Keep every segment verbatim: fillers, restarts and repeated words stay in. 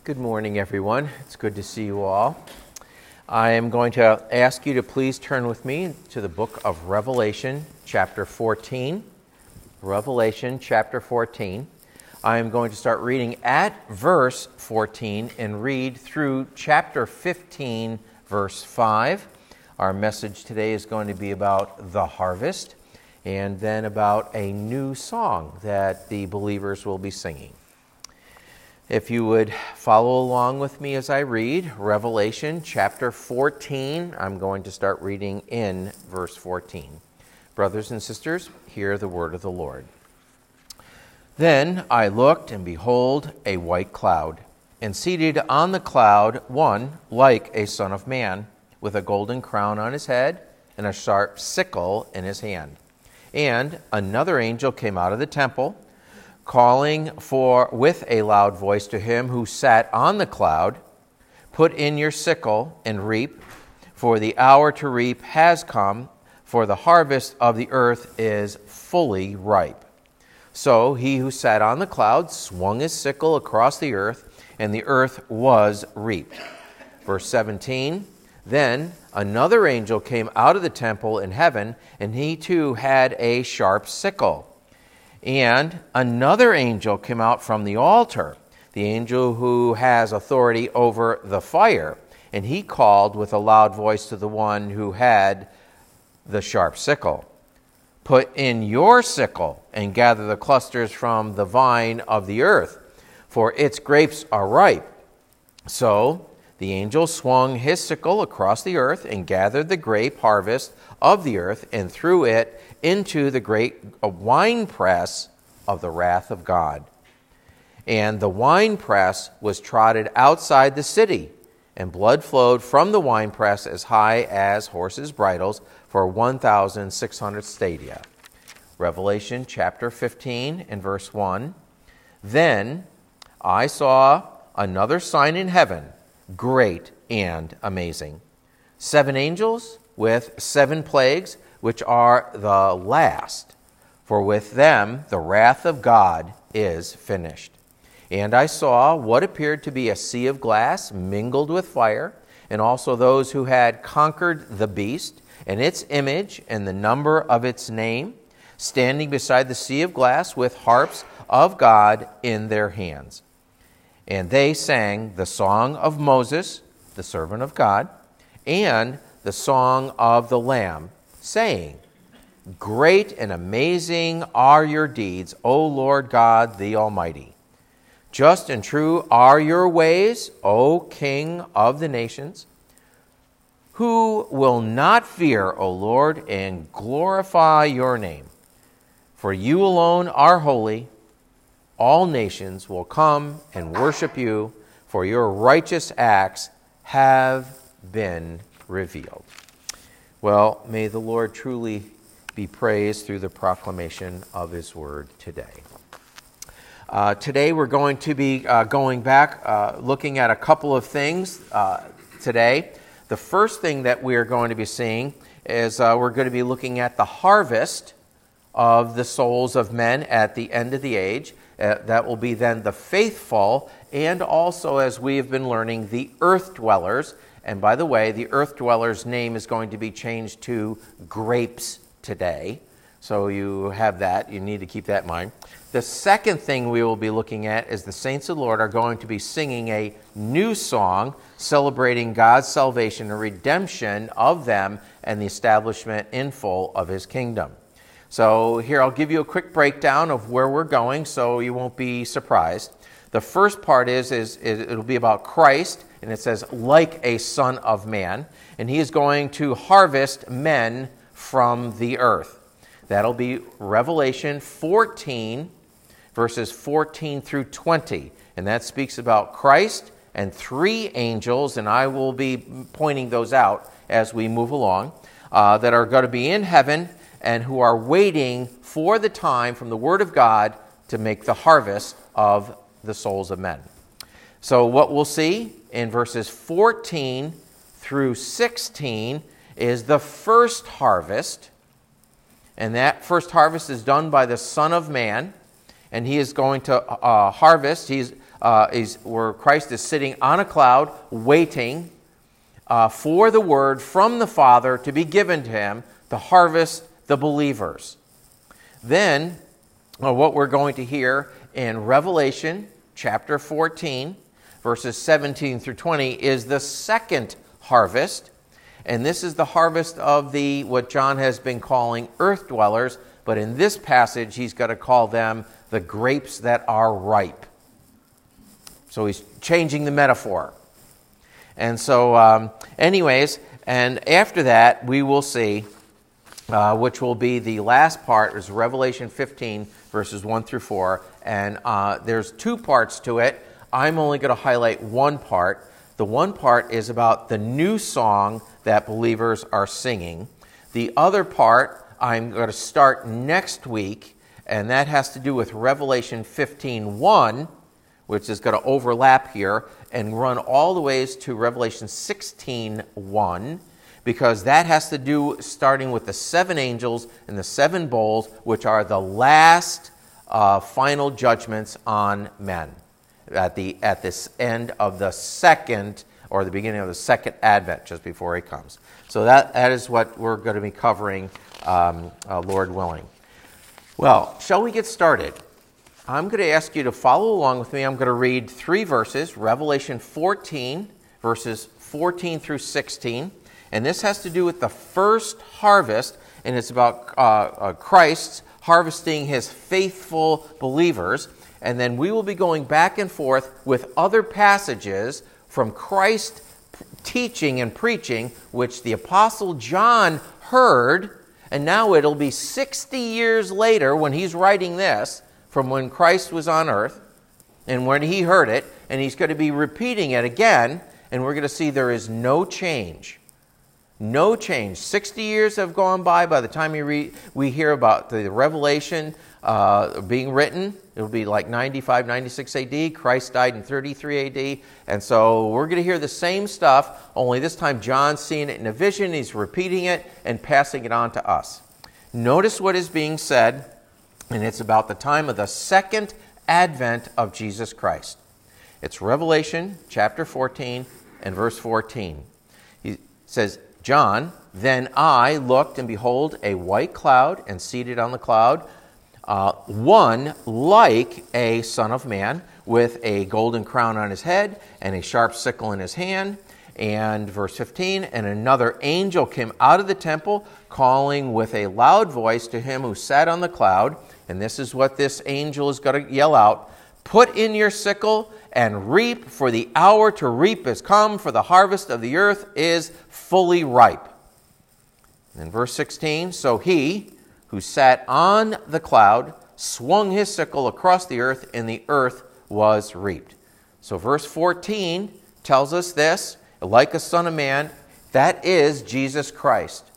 Good morning, everyone. It's good to see you all. I am going to ask you to please turn with me to the book of Revelation, chapter fourteen. Revelation, chapter fourteen. I am going to start reading at verse fourteen and read through chapter fifteen, verse five. Our message today is going to be about the harvest and then about a new song that the believers will be singing. If you would follow along with me as I read Revelation chapter fourteen, I'm going to start reading in verse fourteen. Brothers and sisters, hear the word of the Lord. Then I looked, and behold, a white cloud, and seated on the cloud one like a son of man, with a golden crown on his head and a sharp sickle in his hand. And another angel came out of the temple, calling for with a loud voice to him who sat on the cloud, "Put in your sickle and reap, for the hour to reap has come, for the harvest of the earth is fully ripe." So he who sat on the cloud swung his sickle across the earth, and the earth was reaped. Verse seventeen, Then another angel came out of the temple in heaven, and he too had a sharp sickle. And another angel came out from the altar, the angel who has authority over the fire, and he called with a loud voice to the one who had the sharp sickle, "Put in your sickle and gather the clusters from the vine of the earth, for its grapes are ripe." So the angel swung his sickle across the earth and gathered the grape harvest of the earth and threw it into the great winepress of the wrath of God. And the winepress was trodden outside the city, and blood flowed from the winepress as high as horses' bridles for one thousand six hundred stadia. Revelation chapter fifteen and verse one. Then I saw another sign in heaven, great and amazing. Seven angels with seven plagues, which are the last, for with them the wrath of God is finished. And I saw what appeared to be a sea of glass mingled with fire, and also those who had conquered the beast and its image and the number of its name, standing beside the sea of glass with harps of God in their hands. And they sang the song of Moses, the servant of God, and the song of the Lamb, saying, "Great and amazing are your deeds, O Lord God the Almighty. Just and true are your ways, O King of the nations. Who will not fear, O Lord, and glorify your name? For you alone are holy. All nations will come and worship you, for your righteous acts have been revealed." Well, may the Lord truly be praised through the proclamation of his word today. Uh, today we're going to be uh, going back, uh, looking at a couple of things uh, today. The first thing that we are going to be seeing is uh, we're going to be looking at the harvest of the souls of men at the end of the age. Uh, that will be then the faithful, and also, as we have been learning, the earth dwellers. And by the way, the earth dwellers' name is going to be changed to grapes today. So you have that. You need to keep that in mind. The second thing we will be looking at is the saints of the Lord are going to be singing a new song celebrating God's salvation and redemption of them and the establishment in full of his kingdom. So here I'll give you a quick breakdown of where we're going so you won't be surprised. The first part is, is, is it'll be about Christ, and it says, like a son of man, and he is going to harvest men from the earth. That'll be Revelation fourteen, verses fourteen through twenty, and that speaks about Christ and three angels, and I will be pointing those out as we move along, uh, that are going to be in heaven and who are waiting for the time from the Word of God to make the harvest of the souls of men. So what we'll see in verses fourteen through sixteen is the first harvest, and that first harvest is done by the Son of Man, and he is going to uh, harvest. He's uh, is where Christ is sitting on a cloud, waiting uh, for the word from the Father to be given to him to harvest the believers. Then, well, what we're going to hear in Revelation chapter fourteen, verses seventeen through twenty, is the second harvest. And this is the harvest of the what John has been calling earth dwellers, but in this passage he's going to call them the grapes that are ripe. So he's changing the metaphor. And so, um, anyways, and after that we will see, uh, which will be the last part, is Revelation fifteen, verses one through four. And uh, there's two parts to it. I'm only going to highlight one part. The one part is about the new song that believers are singing. The other part I'm going to start next week, and that has to do with Revelation fifteen one, which is going to overlap here and run all the ways to Revelation sixteen one, because that has to do starting with the seven angels and the seven bowls, which are the last uh, final judgments on men at the at this end of the second, or the beginning of the second advent, just before he comes. So that, that is what we're going to be covering, um, uh, Lord willing. Well, shall we get started? I'm going to ask you to follow along with me. I'm going to read three verses, Revelation fourteen, verses fourteen through sixteen. And this has to do with the first harvest, and it's about uh, uh, Christ harvesting his faithful believers. And then we will be going back and forth with other passages from Christ teaching and preaching, which the Apostle John heard, and now it'll be sixty years later when he's writing this, from when Christ was on earth, and when he heard it, and he's going to be repeating it again, and we're going to see there is no change. No change. sixty years have gone by by the time we, read, we hear about the Revelation uh, being written. It'll be like ninety-five, ninety-six A D. Christ died in thirty-three A D. And so we're going to hear the same stuff, only this time John's seeing it in a vision. He's repeating it and passing it on to us. Notice what is being said, and it's about the time of the second advent of Jesus Christ. It's Revelation chapter fourteen and verse fourteen. He says, John, then I looked, and behold, a white cloud, and seated on the cloud, uh, one like a son of man, with a golden crown on his head, and a sharp sickle in his hand. And verse fifteen, and another angel came out of the temple, calling with a loud voice to him who sat on the cloud. And this is what this angel is going to yell out: put in your sickle and reap, for the hour to reap is come, for the harvest of the earth is fully ripe. And verse sixteen, so he who sat on the cloud swung his sickle across the earth, and the earth was reaped. So verse fourteen tells us this: like a son of man, that is Jesus Christ.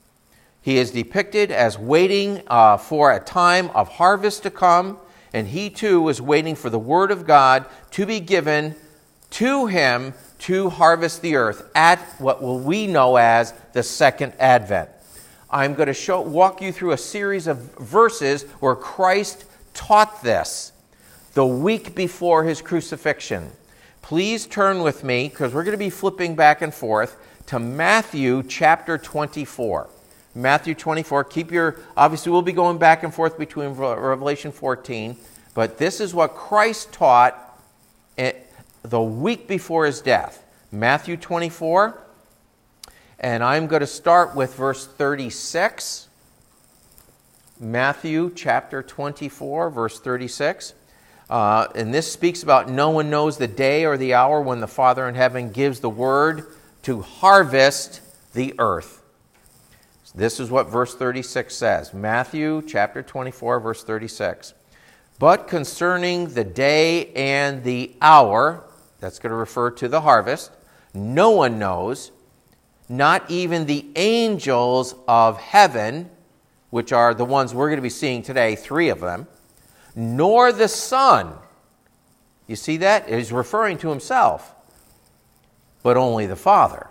He is depicted as waiting uh, for a time of harvest to come, and he too was waiting for the word of God to be given to him to harvest the earth at what we know as the second advent. I'm going to show, walk you through a series of verses where Christ taught this the week before his crucifixion. Please turn with me, because we're going to be flipping back and forth, to Matthew chapter twenty-four. Matthew twenty-four. Keep your, obviously we'll be going back and forth between Revelation fourteen, but this is what Christ taught the week before his death. Matthew twenty-four, and I'm going to start with verse thirty-six. Matthew chapter twenty-four, verse thirty-six. Uh, and this speaks about no one knows the day or the hour when the Father in heaven gives the word to harvest the earth. This is what verse thirty-six says. Matthew chapter twenty-four, verse thirty-six. But concerning the day and the hour, that's going to refer to the harvest, no one knows, not even the angels of heaven, which are the ones we're going to be seeing today, three of them, nor the Son. You see that? He's referring to himself, but only the Father.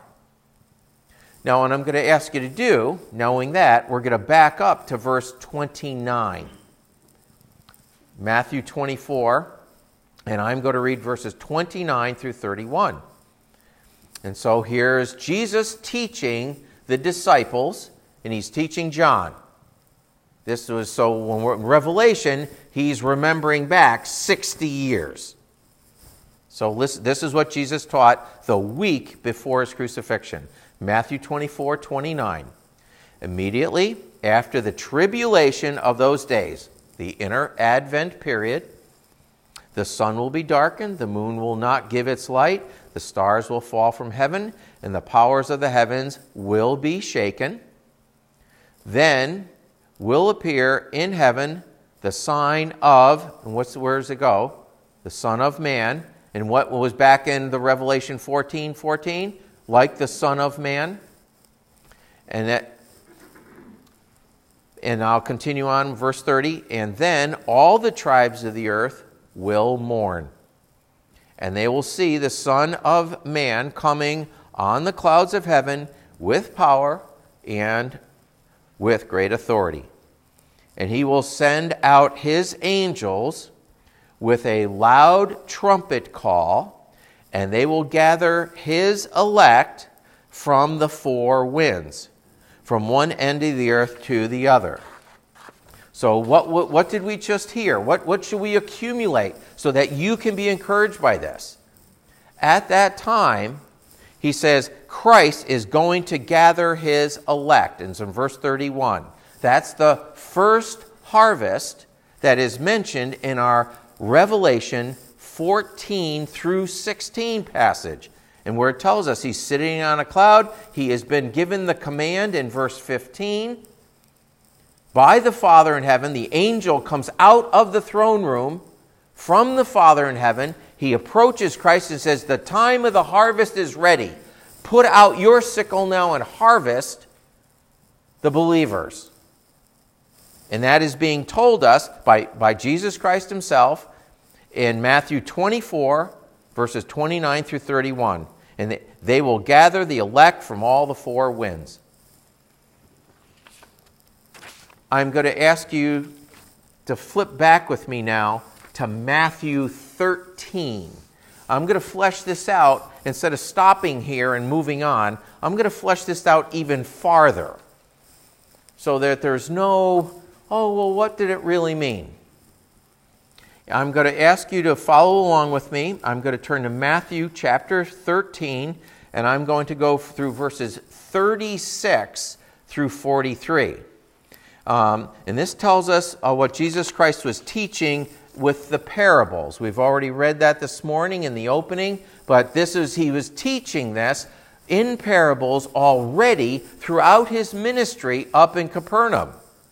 Now, what I'm going to ask you to do, knowing that, we're going to back up to verse twenty-nine. Matthew twenty-four, And I'm going to read verses twenty-nine through thirty-one. And so here's Jesus teaching the disciples, and he's teaching John. This was so when we're in Revelation, he's remembering back sixty years. So listen, this is what Jesus taught the week before his crucifixion. Matthew twenty-four, twenty-nine. Immediately after the tribulation of those days, the inner Advent period, the sun will be darkened, the moon will not give its light, the stars will fall from heaven, and the powers of the heavens will be shaken. Then will appear in heaven the sign of, and what's where does it go? The Son of Man. And what was back in the Revelation fourteen, fourteen? Like the Son of Man. And that, and I'll continue on, verse thirty. And then all the tribes of the earth will mourn. And they will see the Son of Man coming on the clouds of heaven with power and with great authority. And he will send out his angels with a loud trumpet call, and they will gather his elect from the four winds, from one end of the earth to the other. So what, what, what did we just hear? What, what should we accumulate so that you can be encouraged by this? At that time, he says, Christ is going to gather his elect. And it's in verse thirty-one. That's the first harvest that is mentioned in our Revelation fourteen through sixteen passage. And where it tells us he's sitting on a cloud, he has been given the command in verse fifteen. By the Father in heaven, the angel comes out of the throne room from the Father in heaven. He approaches Christ and says, the time of the harvest is ready. Put out your sickle now and harvest the believers. And that is being told us by, by Jesus Christ himself in Matthew twenty-four, verses twenty-nine through thirty-one. And they, they will gather the elect from all the four winds. I'm going to ask you to flip back with me now to Matthew thirteen. I'm going to flesh this out. Instead of stopping here and moving on, I'm going to flesh this out even farther so that there's no, oh, well, what did it really mean? I'm going to ask you to follow along with me. I'm going to turn to Matthew chapter thirteen, and I'm going to go through verses thirty-six through forty-three. Um, and this tells us uh, what Jesus Christ was teaching with the parables. We've already read that this morning in the opening, but this is he was teaching this in parables already throughout his ministry up in Capernaum.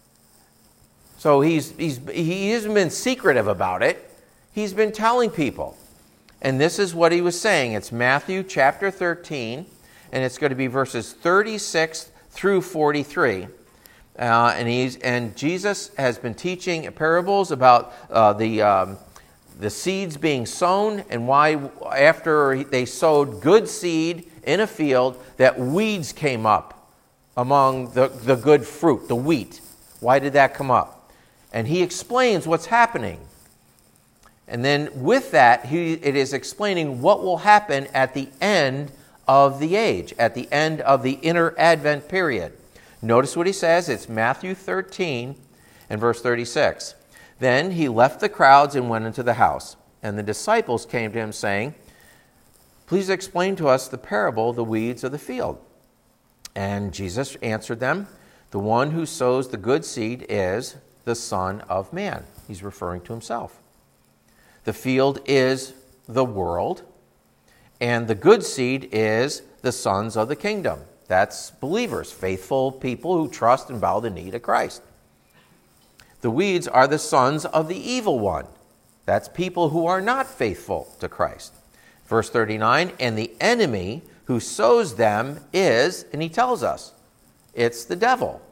So he's, he's, he hasn't been secretive about it. He's been telling people. And this is what he was saying. It's Matthew chapter thirteen, and it's going to be verses thirty-six through forty-three. Uh, and he's and Jesus has been teaching parables about uh, the um, the seeds being sown, and why after they sowed good seed in a field, that weeds came up among the, the good fruit, the wheat. Why did that come up? And he explains what's happening. And then with that, he, it is explaining what will happen at the end of the age, at the end of the inner Advent period. Notice what he says. It's Matthew thirteen and verse thirty-six. Then he left the crowds and went into the house. And the disciples came to him saying, please explain to us the parable of the weeds of the field. And Jesus answered them, the one who sows the good seed is the Son of Man. He's referring to himself. The field is the world, and the good seed is the sons of the kingdom. That's believers, faithful people who trust and bow the knee to Christ. The weeds are the sons of the evil one. That's people who are not faithful to Christ. Verse thirty-nine, and the enemy who sows them is, and he tells us, it's the devil.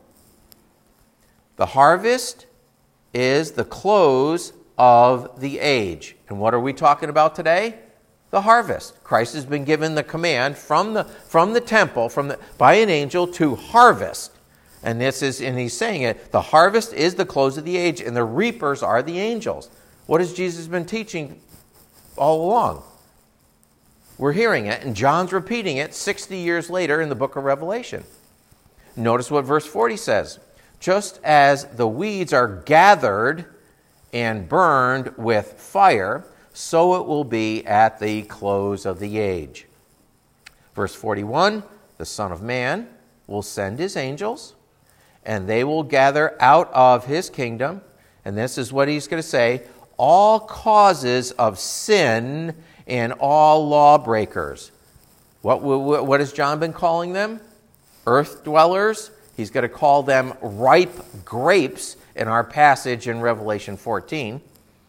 The harvest is the close of the age. And what are we talking about today? The harvest. Christ has been given the command from the from the temple, from the by an angel to harvest. And this is, and he's saying it, the harvest is the close of the age, and the reapers are the angels. What has Jesus been teaching all along. We're hearing it, and John's repeating it sixty years later in the book of Revelation. Notice what verse forty says. Just as the weeds are gathered and burned with fire, so it will be at the close of the age. Verse forty-one, the Son of Man will send his angels, and they will gather out of his kingdom, and this is what he's going to say, all causes of sin and all lawbreakers. What, what, what has John been calling them? Earth dwellers. He's going to call them ripe grapes in our passage in Revelation fourteen.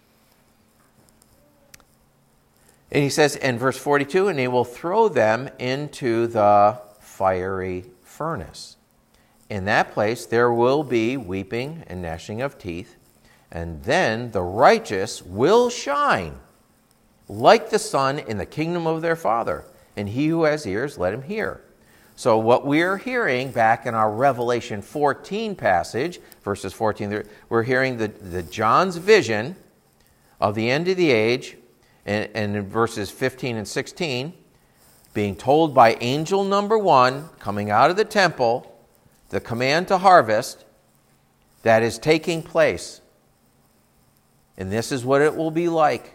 And he says in verse forty-two, and he will throw them into the fiery furnace. In that place there will be weeping and gnashing of teeth, and then the righteous will shine like the sun in the kingdom of their Father. And he who has ears, let him hear. So what we're hearing back in our Revelation fourteen passage, verses fourteen, we're hearing the, the John's vision of the end of the age, and, and in verses fifteen and sixteen, being told by angel number one, coming out of the temple, the command to harvest that is taking place. And this is what it will be like.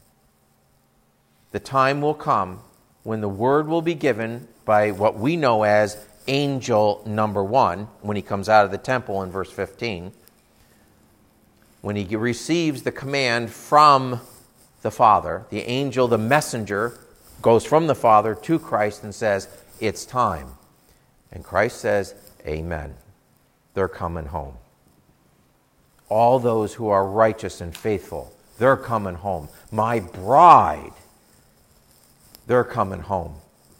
The time will come when the word will be given by what we know as angel number one, when he comes out of the temple in verse fifteen, when he receives the command from the Father, the angel, the messenger, goes from the Father to Christ and says, it's time. And Christ says, amen. They're coming home. All those who are righteous and faithful, they're coming home. My bride, they're coming home.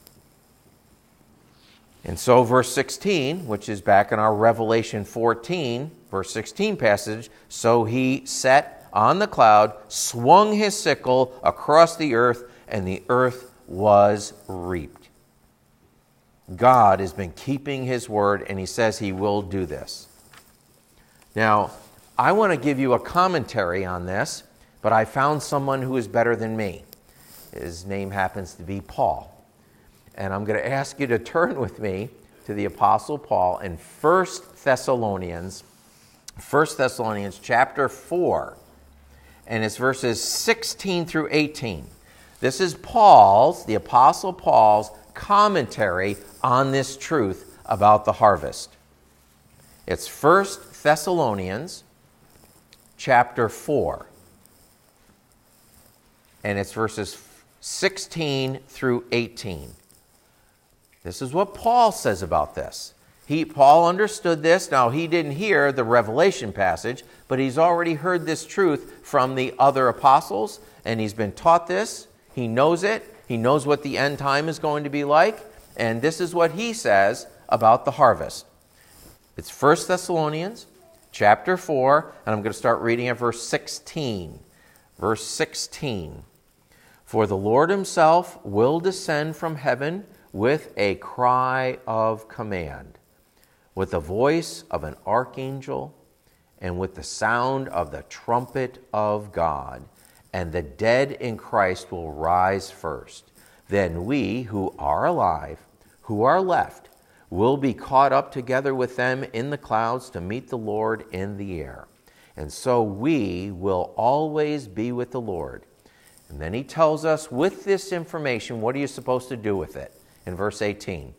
And so verse sixteen, which is back in our Revelation fourteen, verse sixteen passage, so he sat on the cloud, swung his sickle across the earth, and the earth was reaped. God has been keeping his word, and he says he will do this. Now, I want to give you a commentary on this, but I found someone who is better than me. His name happens to be Paul. And I'm going to ask you to turn with me to the Apostle Paul in First Thessalonians, First Thessalonians chapter four, and it's verses sixteen through eighteen. This is Paul's, the Apostle Paul's, commentary on this truth about the harvest. It's First Thessalonians chapter four, and it's verses sixteen through eighteen. This is what Paul says about this. He, Paul understood this. Now, he didn't hear the Revelation passage, but he's already heard this truth from the other apostles, and he's been taught this. He knows it. He knows what the end time is going to be like, and this is what he says about the harvest. It's First Thessalonians chapter four, and I'm going to start reading at verse sixteen. Verse sixteen. For the Lord himself will descend from heaven with a cry of command, with the voice of an archangel, and with the sound of the trumpet of God, and the dead in Christ will rise first. Then we who are alive, who are left, will be caught up together with them in the clouds to meet the Lord in the air. And so we will always be with the Lord. And then he tells us, with this information, what are you supposed to do with it? In verse eighteen,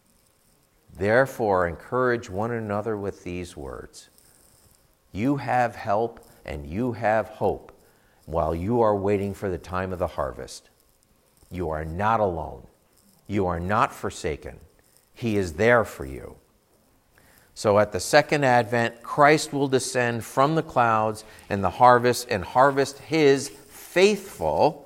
therefore encourage one another with these words. You have help and you have hope while you are waiting for the time of the harvest. You are not alone. You are not forsaken. He is there for you. So at the second advent, Christ will descend from the clouds and the harvest and harvest his faithful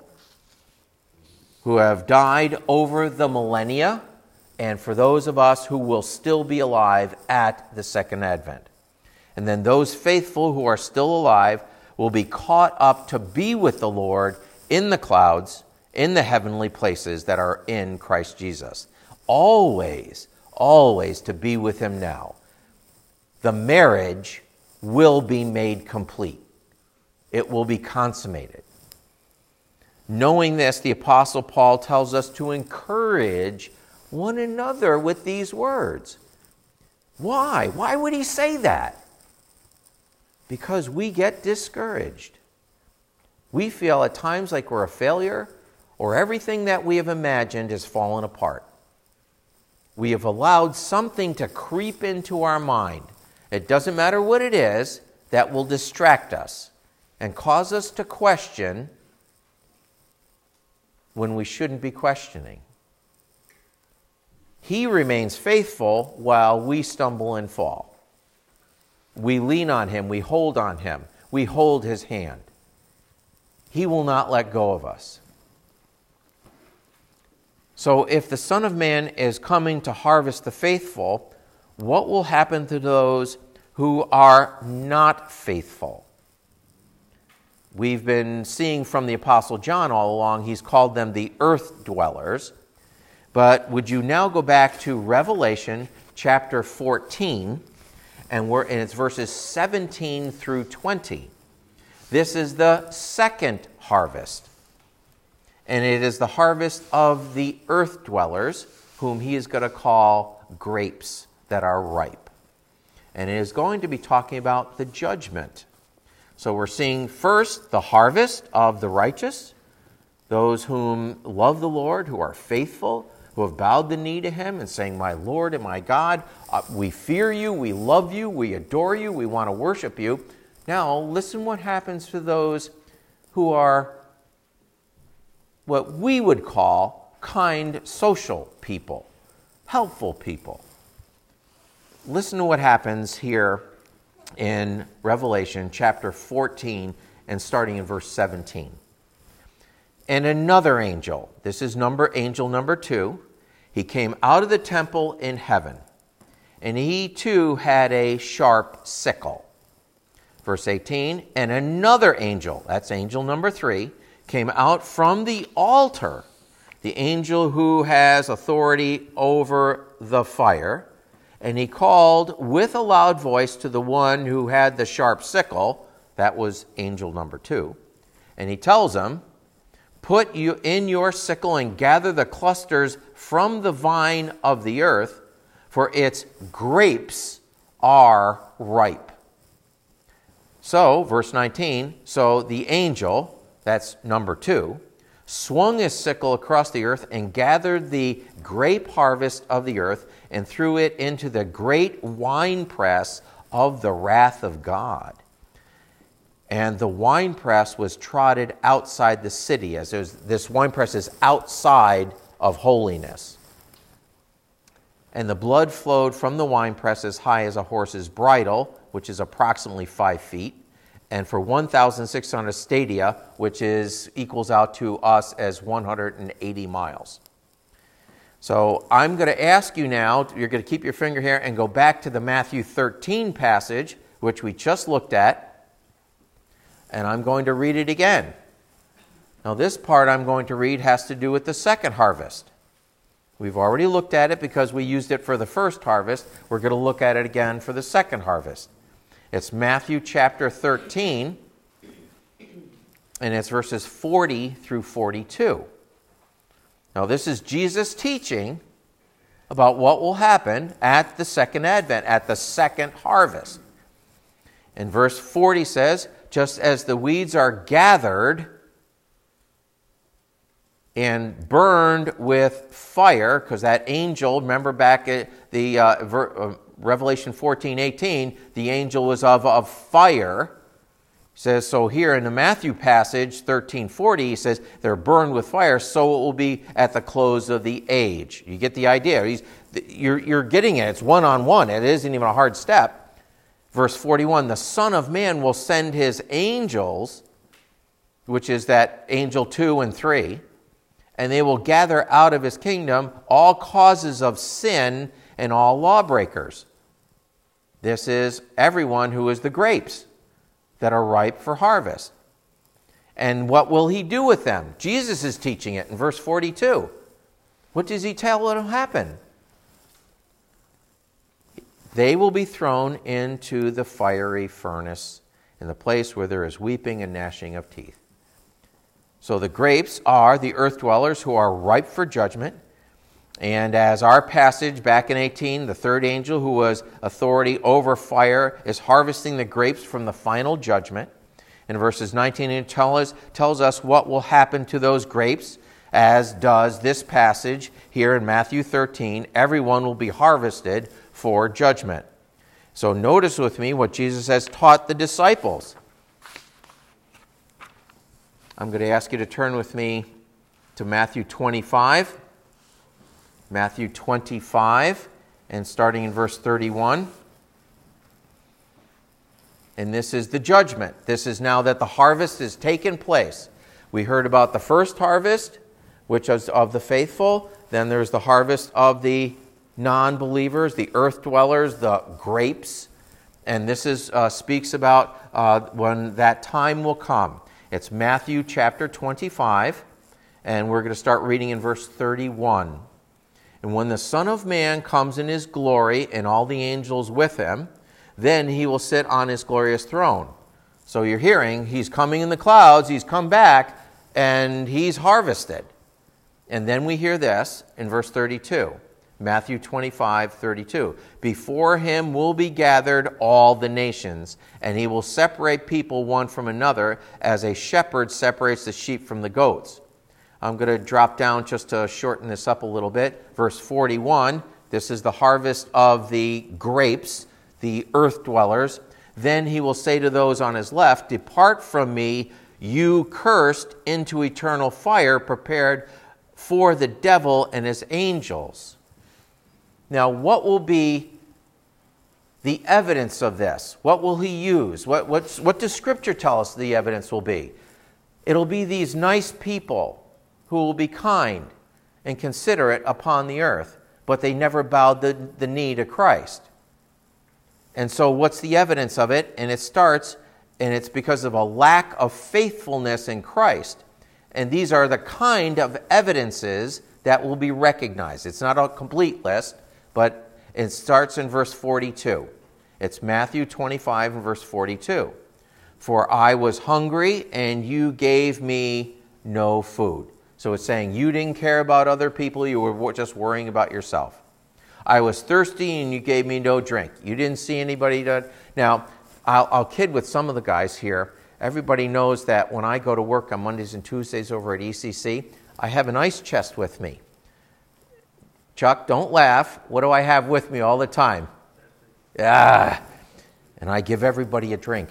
who have died over the millennia, and for those of us who will still be alive at the second advent. And then those faithful who are still alive will be caught up to be with the Lord in the clouds, in the heavenly places that are in Christ Jesus. Always, always to be with him now. The marriage will be made complete. It will be consummated. Knowing this, the Apostle Paul tells us to encourage one another with these words. Why? Why would he say that? Because we get discouraged. We feel at times like we're a failure, or everything that we have imagined has fallen apart. We have allowed something to creep into our mind. It doesn't matter what it is, that will distract us and cause us to question when we shouldn't be questioning. He remains faithful while we stumble and fall. We lean on him, we hold on him, we hold his hand. He will not let go of us. So if the Son of Man is coming to harvest the faithful, what will happen to those who are not faithful? We've been seeing from the Apostle John all along, he's called them the earth dwellers. But would you now go back to Revelation chapter fourteen, and we're and it's verses seventeen through twenty. This is the second harvest. And it is the harvest of the earth dwellers, whom he is going to call grapes that are ripe. And it is going to be talking about the judgment. So we're seeing first the harvest of the righteous, those whom love the Lord, who are faithful, who have bowed the knee to him and saying, my Lord and my God, uh, we fear you, we love you, we adore you, we want to worship you. Now listen what happens to those who are what we would call kind social people, helpful people. Listen to what happens here in Revelation chapter fourteen and starting in verse seventeen. And another angel, this is number angel number two, he came out of the temple in heaven, and he too had a sharp sickle. Verse eighteen, and another angel, that's angel number three, came out from the altar, the angel who has authority over the fire, and he called with a loud voice to the one who had the sharp sickle, that was angel number two, and he tells him, put you in your sickle and gather the clusters from the vine of the earth, for its grapes are ripe. So, verse nineteen, so the angel, that's number two, swung his sickle across the earth and gathered the grape harvest of the earth and threw it into the great winepress of the wrath of God. And the winepress was trotted outside the city, as there's, this winepress is outside of holiness. And the blood flowed from the winepress as high as a horse's bridle, which is approximately five feet, and for one thousand six hundred stadia, which is equals out to us as one hundred eighty miles. So I'm going to ask you now, you're going to keep your finger here and go back to the Matthew thirteen passage, which we just looked at, and I'm going to read it again. Now this part I'm going to read has to do with the second harvest. We've already looked at it because we used it for the first harvest. We're going to look at it again for the second harvest. It's Matthew chapter thirteen, and it's verses forty through forty-two. Now this is Jesus teaching about what will happen at the second advent, at the second harvest. And verse forty says, just as the weeds are gathered and burned with fire, because that angel, remember back at the uh, ver, uh, Revelation fourteen eighteen, the angel was of, of fire. He says, so here in the Matthew passage, thirteen forty, he says, they're burned with fire, so it will be at the close of the age. You get the idea. He's, you're, you're getting it. It's one-on-one. It isn't even a hard step. Verse forty-one, the Son of Man will send his angels, which is that angel two and three, and they will gather out of his kingdom all causes of sin and all lawbreakers. This is everyone who is the grapes that are ripe for harvest. And what will he do with them? Jesus is teaching it in verse forty-two. What does he tell will happen? They will be thrown into the fiery furnace, in the place where there is weeping and gnashing of teeth. So the grapes are the earth dwellers who are ripe for judgment. And as our passage back in eighteen, the third angel who was authority over fire is harvesting the grapes from the final judgment. In verses nineteen, it tell us, tells us what will happen to those grapes, as does this passage here in Matthew thirteen. Everyone will be harvested for judgment. So notice with me what Jesus has taught the disciples. I'm going to ask you to turn with me to Matthew twenty-five. Matthew twenty-five, and starting in verse thirty-one. And this is the judgment. This is now that the harvest has taken place. We heard about the first harvest, which is of the faithful. Then there's the harvest of the non-believers, the earth dwellers, the grapes. And this is uh, speaks about uh, when that time will come. It's Matthew chapter twenty-five, and we're going to start reading in verse thirty-one. And when the Son of Man comes in his glory and all the angels with him, then he will sit on his glorious throne. So you're hearing, he's coming in the clouds, he's come back, and he's harvested. And then we hear this in verse thirty-two, Matthew twenty-five, thirty-two. Before him will be gathered all the nations, and he will separate people one from another, as a shepherd separates the sheep from the goats. I'm going to drop down just to shorten this up a little bit. Verse forty-one, this is the harvest of the grapes, the earth dwellers. Then he will say to those on his left, "Depart from me, you cursed, into eternal fire prepared for the devil and his angels." Now, what will be the evidence of this? What will he use? What, what's, what does Scripture tell us the evidence will be? It'll be these nice people who will be kind and considerate upon the earth, but they never bowed the, the knee to Christ. And so what's the evidence of it? And it starts, and it's because of a lack of faithfulness in Christ. And these are the kind of evidences that will be recognized. It's not a complete list, but it starts in verse forty-two. It's Matthew twenty-five and verse forty-two. For I was hungry, and you gave me no food. So it's saying you didn't care about other people, you were just worrying about yourself. I was thirsty, and you gave me no drink. You didn't see anybody to... Now, I'll, I'll kid with some of the guys here. Everybody knows that when I go to work on Mondays and Tuesdays over at E C C, I have an ice chest with me. Chuck, don't laugh. What do I have with me all the time? Ah, and I give everybody a drink.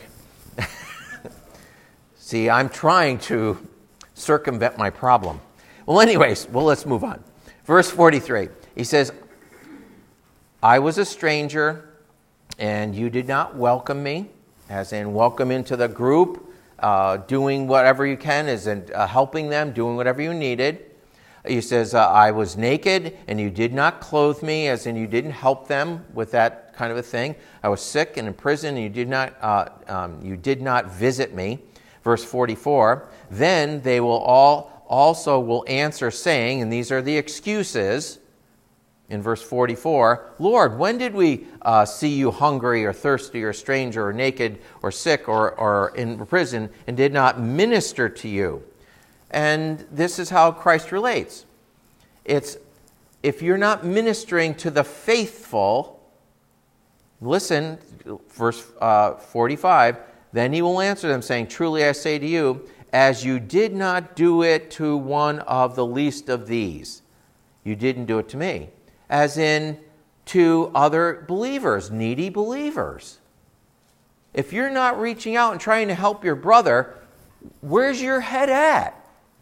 See, I'm trying to circumvent my problem. Well, anyways, well, let's move on. Verse forty-three, he says, I was a stranger, and you did not welcome me, as in welcome into the group, uh, doing whatever you can, as in uh, helping them, doing whatever you needed. He says, uh, I was naked, and you did not clothe me, as in you didn't help them with that kind of a thing. I was sick and in prison, and you did not, uh, um, you did not visit me. Verse forty-four, then they will all also will answer, saying, and these are the excuses, in verse forty-four, Lord, when did we uh, see you hungry or thirsty or stranger or naked or sick or, or in prison and did not minister to you? And this is how Christ relates. It's if you're not ministering to the faithful, listen, verse uh, forty-five, then he will answer them, saying, truly I say to you, as you did not do it to one of the least of these, you didn't do it to me. As in to other believers, needy believers. If you're not reaching out and trying to help your brother, where's your head at?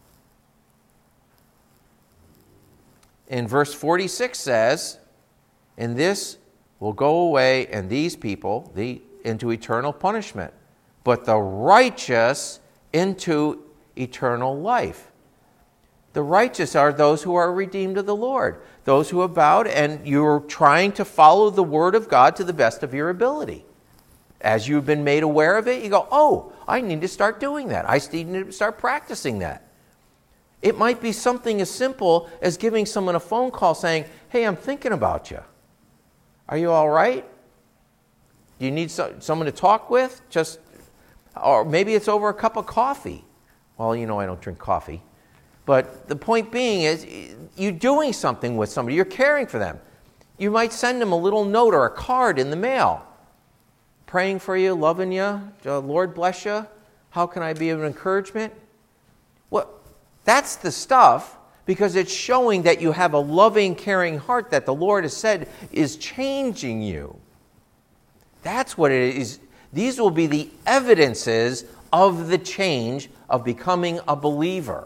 In verse forty-six says, and this will go away, and these people the, into eternal punishment, but the righteous into eternal life. The righteous are those who are redeemed of the Lord, those who have bowed, and you're trying to follow the word of God to the best of your ability. As you've been made aware of it, you go, oh, I need to start doing that. I need to start practicing that. It might be something as simple as giving someone a phone call saying, hey, I'm thinking about you. Are you all right? Do you need so- someone to talk with? Just, or maybe it's over a cup of coffee. Well, you know I don't drink coffee. But the point being is you're doing something with somebody. You're caring for them. You might send them a little note or a card in the mail. Praying for you, loving you, Lord bless you. How can I be of encouragement? Well, that's the stuff because it's showing that you have a loving, caring heart that the Lord has said is changing you. That's what it is. These will be the evidences of the change of becoming a believer.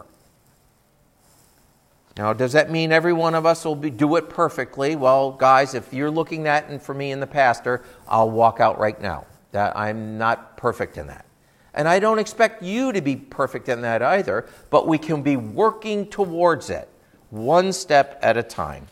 Now, does that mean every one of us will be, do it perfectly? Well, guys, if you're looking at it for me and the pastor, I'll walk out right now. That I'm not perfect in that. And I don't expect you to be perfect in that either, but we can be working towards it, one step at a time.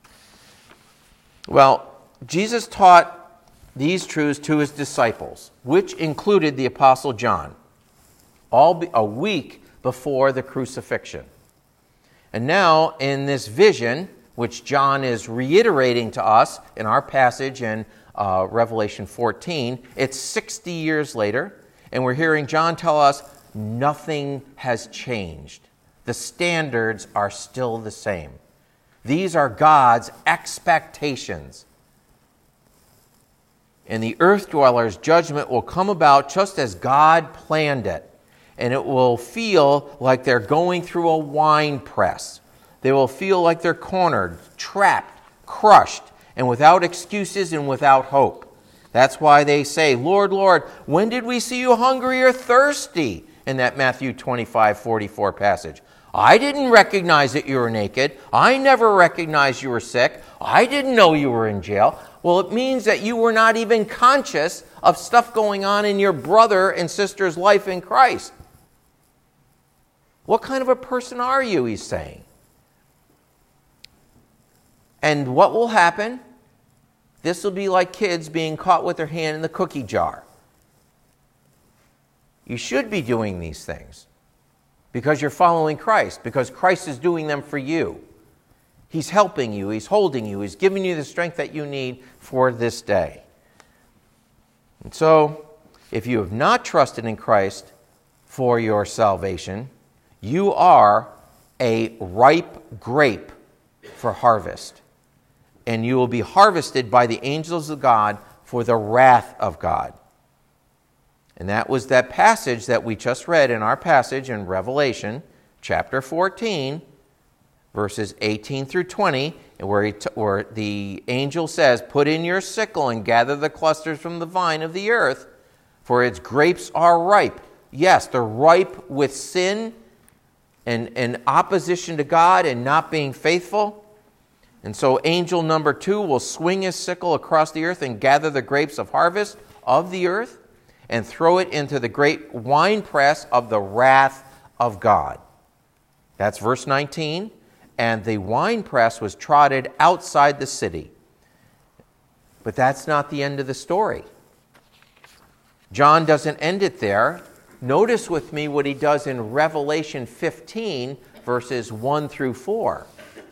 Well, Jesus taught these truths to his disciples, which included the Apostle John, all a week before the crucifixion. And now, in this vision, which John is reiterating to us in our passage in uh, Revelation fourteen, it's sixty years later, and we're hearing John tell us nothing has changed. The standards are still the same. These are God's expectations. And the earth dwellers' judgment will come about just as God planned it. And it will feel like they're going through a wine press. They will feel like they're cornered, trapped, crushed, and without excuses and without hope. That's why they say, Lord, Lord, when did we see you hungry or thirsty? In that Matthew twenty-five forty-four passage. I didn't recognize that you were naked. I never recognized you were sick. I didn't know you were in jail. Well, it means that you were not even conscious of stuff going on in your brother and sister's life in Christ. What kind of a person are you, he's saying. And what will happen? This will be like kids being caught with their hand in the cookie jar. You should be doing these things because you're following Christ, because Christ is doing them for you. He's helping you, he's holding you, he's giving you the strength that you need for this day. And so, if you have not trusted in Christ for your salvation, you are a ripe grape for harvest. And you will be harvested by the angels of God for the wrath of God. And that was that passage that we just read in our passage in Revelation chapter fourteen, verses eighteen through twenty, where, he t- where the angel says, put in your sickle and gather the clusters from the vine of the earth, for its grapes are ripe. Yes, they're ripe with sin and, and opposition to God and not being faithful. And so angel number two will swing his sickle across the earth and gather the grapes of harvest of the earth and throw it into the great winepress of the wrath of God. That's verse nineteen. And the winepress was trotted outside the city. But that's not the end of the story. John doesn't end it there. Notice with me what he does in Revelation fifteen, verses one through four.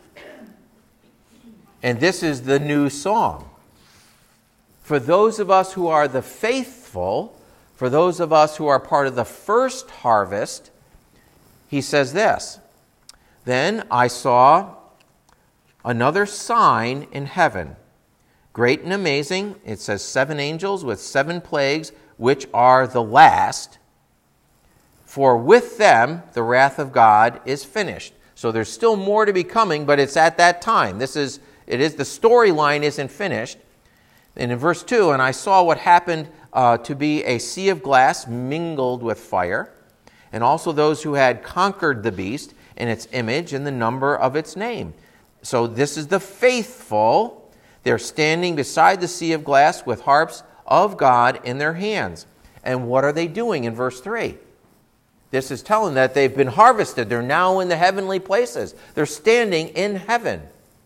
And this is the new song. For those of us who are the faithful, for those of us who are part of the first harvest, he says this, then I saw another sign in heaven, great and amazing. It says seven angels with seven plagues, which are the last. For with them the wrath of God is finished. So there's still more to be coming, but it's at that time. This is It is the storyline isn't finished. And in verse two, and I saw what happened uh, to be a sea of glass mingled with fire, and also those who had conquered the beast and its image and the number of its name. So this is the faithful. They're standing beside the sea of glass with harps of God in their hands. And what are they doing in verse three? This is telling that they've been harvested. They're now in the heavenly places. They're standing in heaven.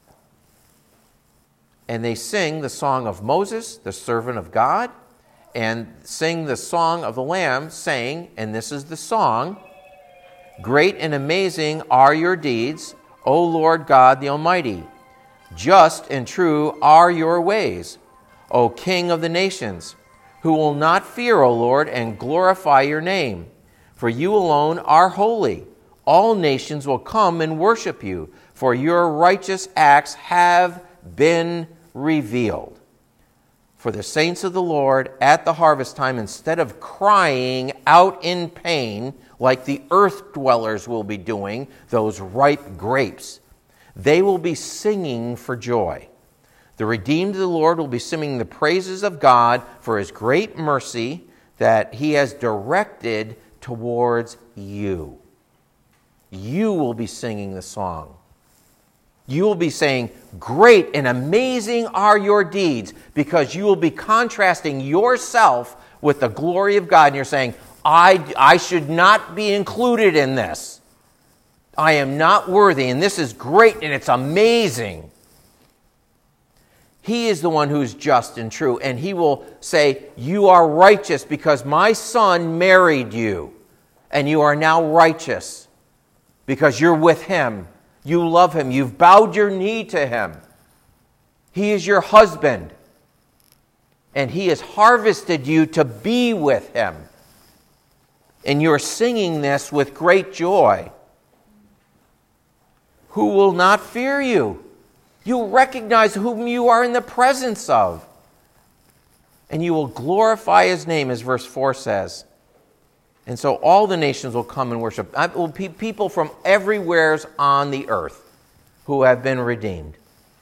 And they sing the song of Moses, the servant of God, and sing the song of the Lamb, saying, and this is the song, great and amazing are your deeds, O Lord God the Almighty. Just and true are your ways, O King of the nations, who will not fear, O Lord, and glorify your name. for you alone are holy. All nations will come and worship you, for your righteous acts have been revealed. For the saints of the Lord at the harvest time, instead of crying out in pain like the earth dwellers will be doing, those ripe grapes, they will be singing for joy. The redeemed of the Lord will be singing the praises of God for his great mercy that he has directed towards you. You will be singing the song. You will be saying, great and amazing are your deeds, because you will be contrasting yourself with the glory of God. And you're saying, I, I should not be included in this. I am not worthy, and this is great and it's amazing. He is the one who's just and true, and he will say, you are righteous because my son married you, and you are now righteous because you're with him. You love him. You've bowed your knee to him. He is your husband, and he has harvested you to be with him. And you're singing this with great joy. Who will not fear you? You recognize whom you are in the presence of. And you will glorify his name, as verse four says. And so all the nations will come and worship. People from everywhere on the earth who have been redeemed.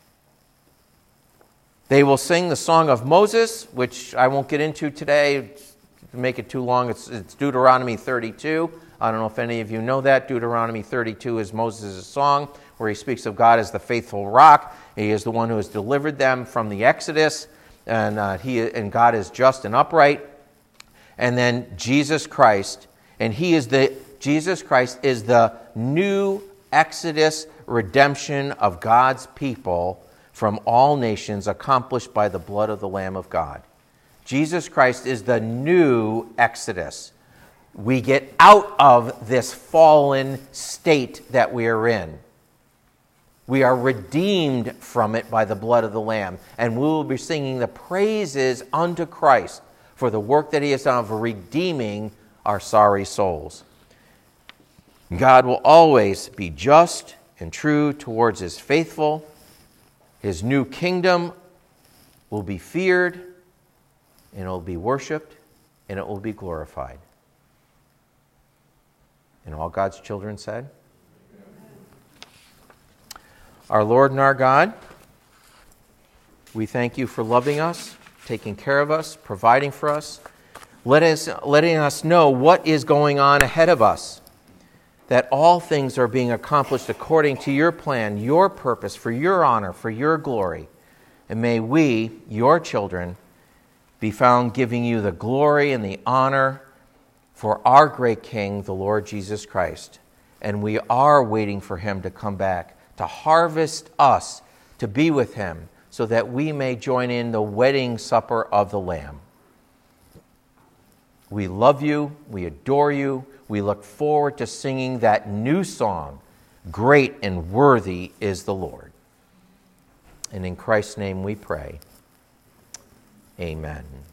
They will sing the song of Moses, which I won't get into today to make it too long. It's, it's Deuteronomy thirty-two. I don't know if any of you know that. Deuteronomy thirty-two is Moses' song where he speaks of God as the faithful rock. He is the one who has delivered them from the Exodus, and uh, he and God is just and upright. And then Jesus Christ, and he is the Jesus Christ is the new Exodus redemption of God's people from all nations, accomplished by the blood of the Lamb of God. Jesus Christ is the new Exodus. We get out of this fallen state that we are in. We are redeemed from it by the blood of the Lamb, and we will be singing the praises unto Christ for the work that he has done of redeeming our sorry souls. God will always be just and true towards his faithful. His new kingdom will be feared, and it will be worshipped, and it will be glorified. And all God's children said, our Lord and our God, we thank you for loving us, taking care of us, providing for us, let us, letting us know what is going on ahead of us, that all things are being accomplished according to your plan, your purpose, for your honor, for your glory. And may we, your children, be found giving you the glory and the honor for our great King, the Lord Jesus Christ. And we are waiting for him to come back, to harvest us, to be with him, so that we may join in the wedding supper of the Lamb. We love you, we adore you, we look forward to singing that new song, Great and Worthy is the Lord. And in Christ's name we pray, amen.